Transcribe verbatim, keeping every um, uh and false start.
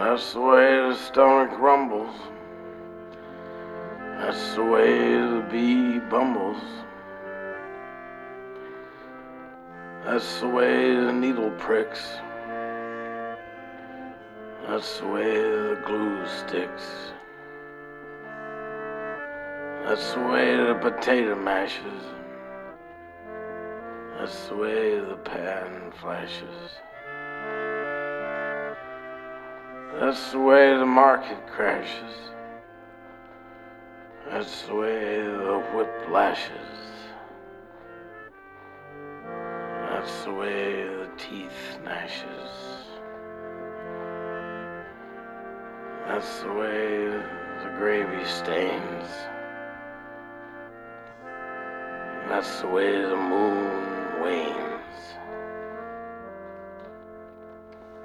That's the way the stomach rumbles. That's the way the bee bumbles. That's the way the needle pricks. That's the way the glue sticks. That's the way the potato mashes. That's the way the pan flashes. That's the way the market crashes. That's the way the whip lashes. That's the way the teeth gnashes. That's the way the gravy stains. That's the way the moon